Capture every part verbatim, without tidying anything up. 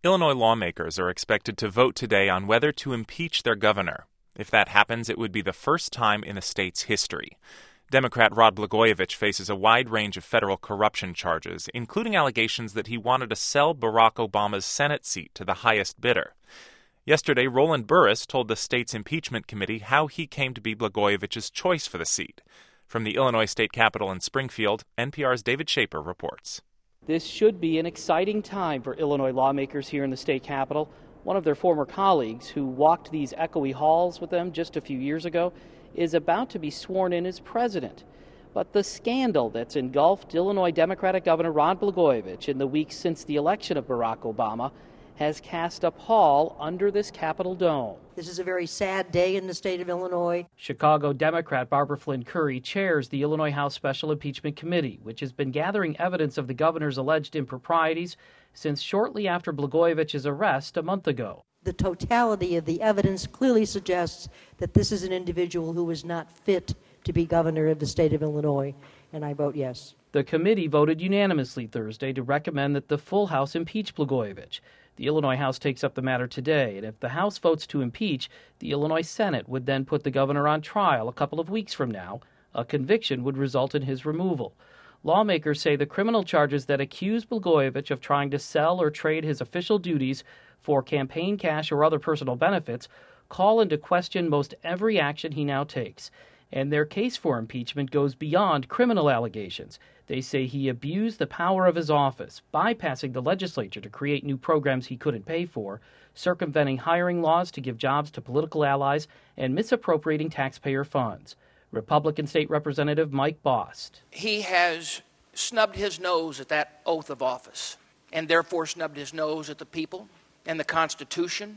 Illinois lawmakers are expected to vote today on whether to impeach their governor. If that happens, it would be the first time in the state's history. Democrat Rod Blagojevich faces a wide range of federal corruption charges, including allegations that he wanted to sell Barack Obama's Senate seat to the highest bidder. Yesterday, Roland Burris told the state's impeachment committee how he came to be Blagojevich's choice for the seat. From the Illinois State Capitol in Springfield, N P R's David Shaper reports. This should be an exciting time for Illinois lawmakers here in the state capitol. One of their former colleagues who walked these echoey halls with them just a few years ago is about to be sworn in as president. But the scandal that's engulfed Illinois Democratic Governor Rod Blagojevich in the weeks since the election of Barack Obama has cast a pall under this Capitol dome. This is a very sad day in the state of Illinois. Chicago Democrat Barbara Flynn Curry chairs the Illinois House Special Impeachment Committee, which has been gathering evidence of the governor's alleged improprieties since shortly after Blagojevich's arrest a month ago. The totality of the evidence clearly suggests that this is an individual who is not fit to be governor of the state of Illinois, and I vote yes. The committee voted unanimously Thursday to recommend that the full House impeach Blagojevich. The Illinois House takes up the matter today, and if the House votes to impeach, the Illinois Senate would then put the governor on trial a couple of weeks from now. A conviction would result in his removal. Lawmakers say the criminal charges that accuse Blagojevich of trying to sell or trade his official duties for campaign cash or other personal benefits call into question most every action he now takes. And their case for impeachment goes beyond criminal allegations. They say he abused the power of his office, bypassing the legislature to create new programs he couldn't pay for, circumventing hiring laws to give jobs to political allies, and misappropriating taxpayer funds. Republican State Representative Mike Bost. He has snubbed his nose at that oath of office, and therefore snubbed his nose at the people and the Constitution.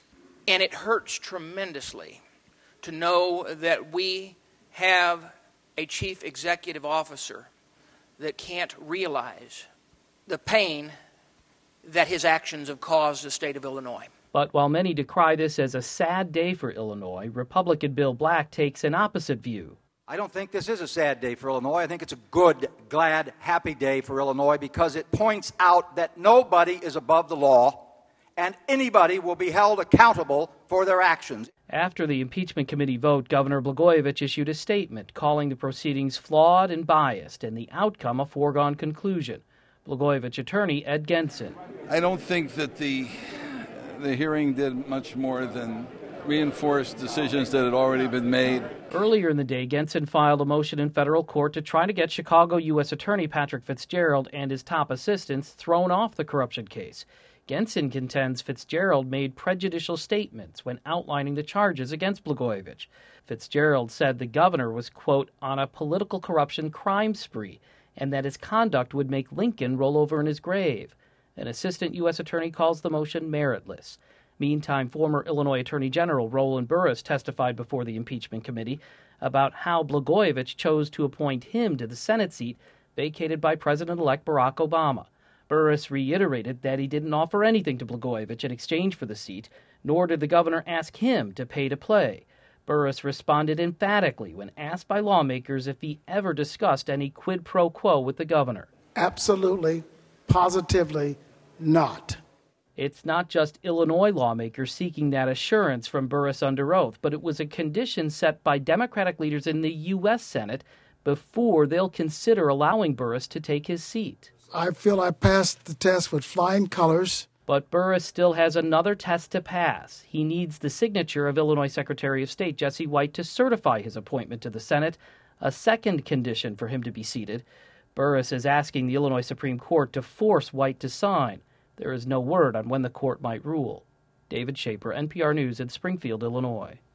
And it hurts tremendously to know that we have a chief executive officer that can't realize the pain that his actions have caused the state of Illinois. But while many decry this as a sad day for Illinois, Republican Bill Black takes an opposite view. I don't think this is a sad day for Illinois. I think it's a good, glad, happy day for Illinois because it points out that nobody is above the law and anybody will be held accountable for their actions. After the impeachment committee vote, Governor Blagojevich issued a statement calling the proceedings flawed and biased and the outcome a foregone conclusion. Blagojevich attorney Ed Gensen. I don't think that the the hearing did much more than reinforce decisions that had already been made. Earlier in the day, Gensen filed a motion in federal court to try to get Chicago U S Attorney Patrick Fitzgerald and his top assistants thrown off the corruption case. Gensen contends Fitzgerald made prejudicial statements when outlining the charges against Blagojevich. Fitzgerald said the governor was, quote, on a political corruption crime spree, and that his conduct would make Lincoln roll over in his grave. An assistant U S attorney calls the motion meritless. Meantime, former Illinois Attorney General Roland Burris testified before the impeachment committee about how Blagojevich chose to appoint him to the Senate seat vacated by President-elect Barack Obama. Burris reiterated that he didn't offer anything to Blagojevich in exchange for the seat, nor did the governor ask him to pay to play. Burris responded emphatically when asked by lawmakers if he ever discussed any quid pro quo with the governor. Absolutely, positively not. It's not just Illinois lawmakers seeking that assurance from Burris under oath, but it was a condition set by Democratic leaders in the U S Senate before they'll consider allowing Burris to take his seat. I feel I passed the test with flying colors. But Burris still has another test to pass. He needs the signature of Illinois Secretary of State Jesse White to certify his appointment to the Senate, a second condition for him to be seated. Burris is asking the Illinois Supreme Court to force White to sign. There is no word on when the court might rule. David Shaper, N P R News in Springfield, Illinois.